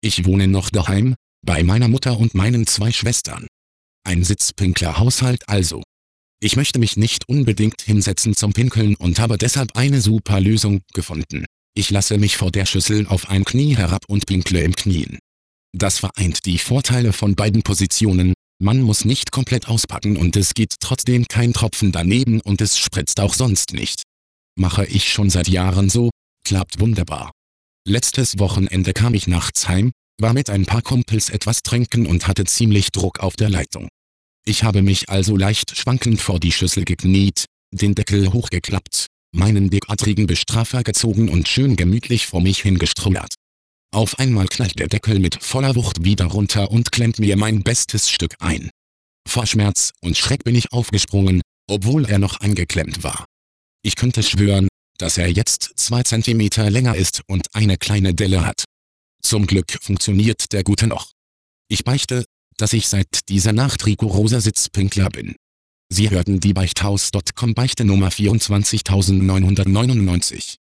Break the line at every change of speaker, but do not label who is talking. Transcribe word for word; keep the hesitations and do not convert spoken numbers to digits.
Ich wohne noch daheim, bei meiner Mutter und meinen zwei Schwestern. Ein Sitzpinkler-Haushalt also. Ich möchte mich nicht unbedingt hinsetzen zum Pinkeln und habe deshalb eine super Lösung gefunden. Ich lasse mich vor der Schüssel auf ein Knie herab und pinkle im Knien. Das vereint die Vorteile von beiden Positionen, man muss nicht komplett auspacken und es geht trotzdem kein Tropfen daneben und es spritzt auch sonst nicht. Mache ich schon seit Jahren so, klappt wunderbar. Letztes Wochenende kam ich nachts heim, war mit ein paar Kumpels etwas trinken und hatte ziemlich Druck auf der Leitung. Ich habe mich also leicht schwankend vor die Schüssel gekniet, den Deckel hochgeklappt, meinen dickadrigen Bestrafer gezogen und schön gemütlich vor mich hingestrullert. Auf einmal knallt der Deckel mit voller Wucht wieder runter und klemmt mir mein bestes Stück ein. Vor Schmerz und Schreck bin ich aufgesprungen, obwohl er noch eingeklemmt war. Ich könnte schwören, dass er jetzt zwei Zentimeter länger ist und eine kleine Delle hat. Zum Glück funktioniert der Gute noch. Ich beichte, dass ich seit dieser Nacht rigoroser Sitzpinkler bin. Sie hörten die Beichthaus Punkt com Beichte Nummer vierundzwanzigtausendneunhundertneunundneunzig.